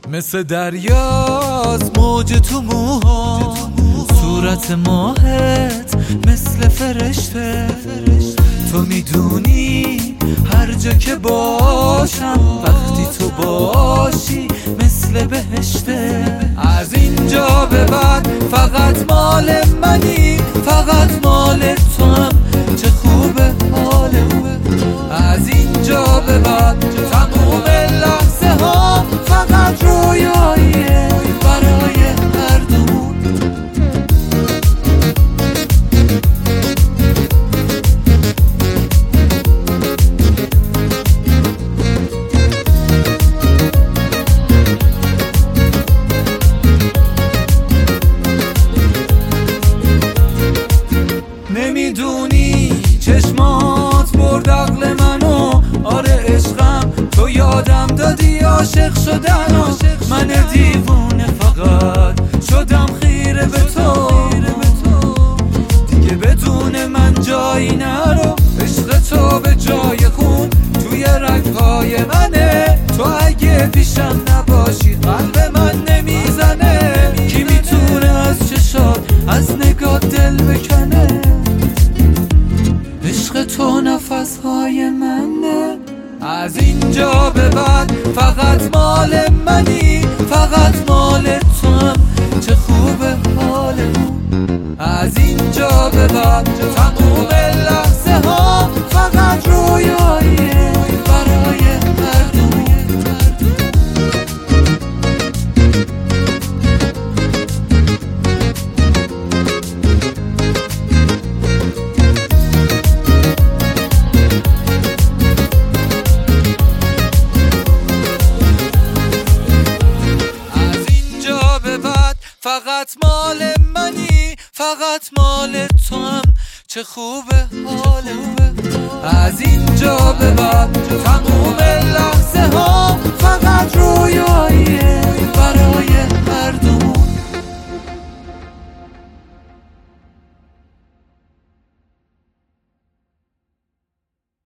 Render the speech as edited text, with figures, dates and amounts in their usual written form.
مثل دریاست موج تو موها، صورت ماهت مثل فرشته. تو میدونی هر جا که باشم وقتی تو باشی مثل بهشته. از اینجا به بعد فقط مال منی، فقط مال تو هم چه خوبه حاله. از اینجا به بعد تموم لحظه ها فقط رویاییه برای هر دومون. نمیدونی چشمات برد عقل منو، آره عشقم تو یادم دادی عاشق شدن و من دیوونه فقط شدم خیره به تو. دیگه بدون من جایی نرو، عشق تو به جای خون توی رگهای منه. تو اگه پیشم نباشی قلب من نمیزنه. کی میتونه از چشات از نگاه دل بکنه؟ عشق تو نفسهای منه. از اینجا به بعد فقط مال منی، فقط مال تو هم چه خوبه حالمون. از اینجا به بعد تموم لحظه ها فقط رویاییه برای هر دومون. فقط مال منی، فقط مال تو هم چه خوبه حاله. از اینجا به بعد تموم